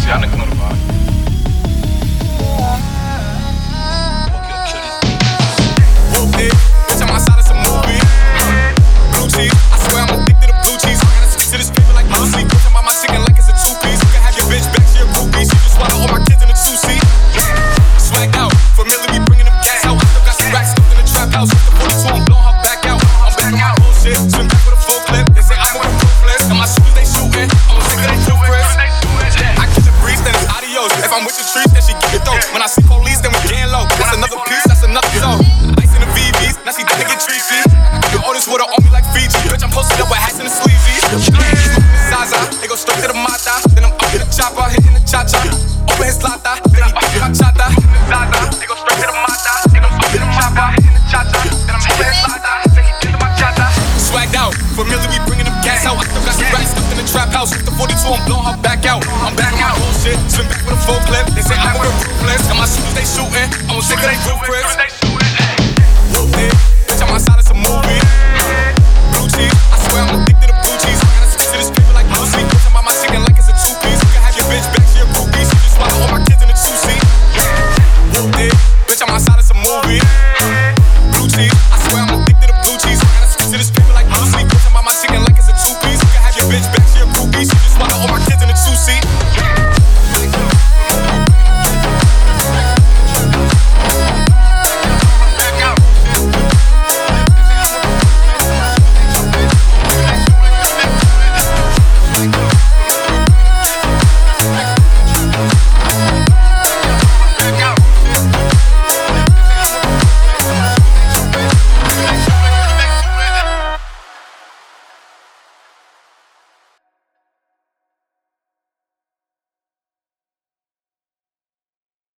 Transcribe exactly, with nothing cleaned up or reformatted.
지 않을 거로 봐. Bitch, I'm outside of some movie. Blue cheese, I swear I'm addicted to blue cheese. I gotta stick to this paper like blue sleep. Bitch, I'm about my chicken like it's a two-piece. You can have your bitch back, she a groupie. She just swallow all my kids in a two-seat. Swagged out, familiar, we bringing them gas out. I still got some racks stuffed in the trap house. The forty-two, I'm blowing her back out. I'm back on my bullshit, swim back with a full clip. They say I'm with a ruthless, and my shoes they shooting. I'ma take it, they too fresh. I catch a breeze, then it's adios. If I'm with your trees, then she get it though. When I see police, then we getting low. That's another piece, that's another flow. Ice in the V Vs, now she gotta get treachy. The orders water on me like Fiji. Bitch, I'm posted up with hats and the sleazy. Zaza, they go straight to the mata. Then I'm up to the chopper, hitting the cha-cha. Open his lata, then I'm up to my chata. Zaza, they go straight to the mata. Then I'm up to the chopper, hitting the cha-cha. Then I'm open his lata, then he get to my chata. Swagged out, familiar, we bringing them gas out. I still got some racks stuffed in the trap house. The forty-two, I'm blowing her back out. I'm back on my bullshit, swim back with a full clip. They say I'm with a ruthless, and my shoes they shooting. I'ma take it, they ruthless.